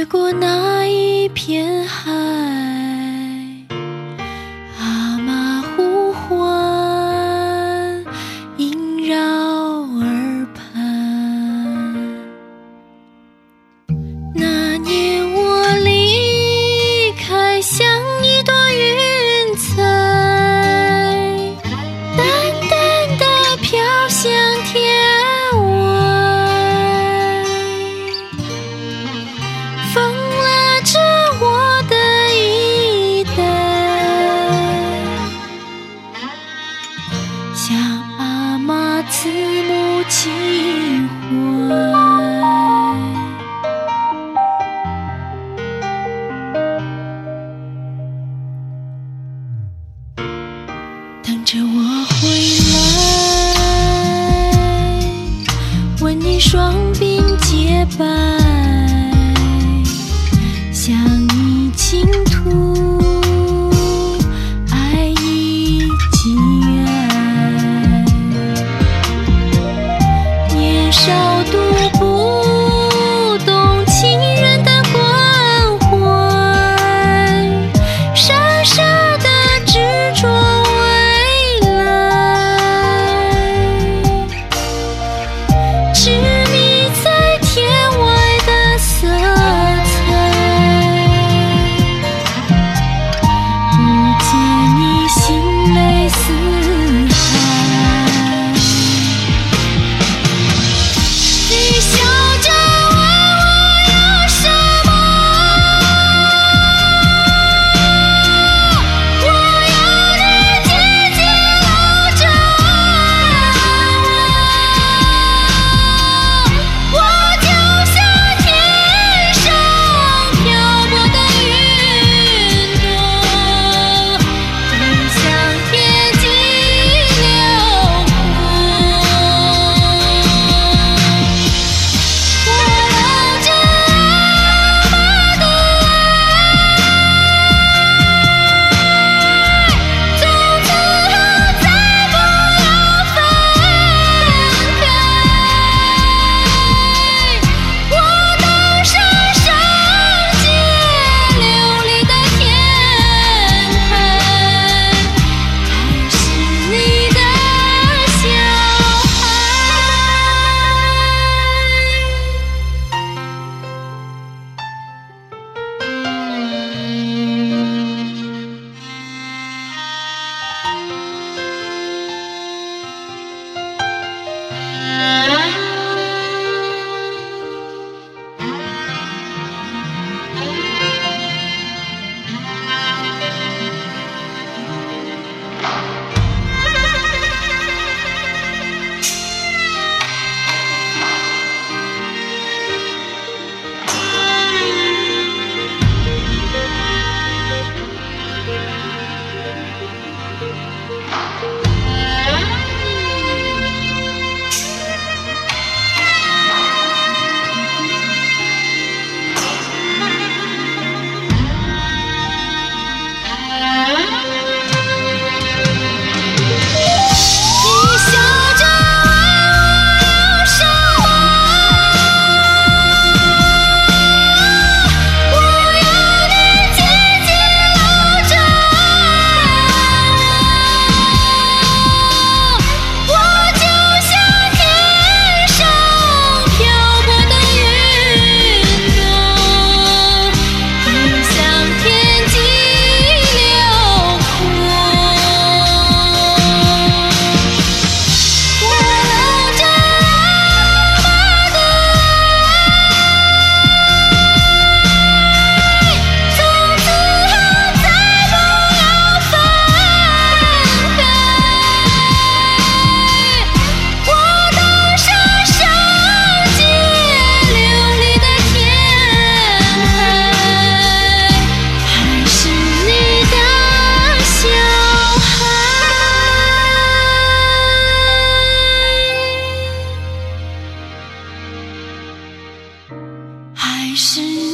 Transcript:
越过那一片海，阿妈呼唤，萦绕耳畔。那年我离开，像一朵云彩，淡淡地飘向天外，风拉着我的衣带，向阿妈慈母情怀。等着我回来，问你双鬓洁白，想你倾吐，爱已经爱。年少读不懂情人的关怀，傻傻的执着未来，痴迷在天外的色彩，不见你心泪似海。你笑着问我要什么，我要你紧紧搂着我，我就像天上漂泊的云朵，就像天际辽阔。我搂着阿妈的爱，从此后再不要分开。我登上圣洁琉璃的天台，还是你的小孩。你笑着问我要什么，我要你紧紧搂着我，我就像天上漂泊的云朵，就像天际辽阔。我搂着阿妈的爱，从此后再不要分开。我登上圣洁琉璃的天台，还是你的小孩。还是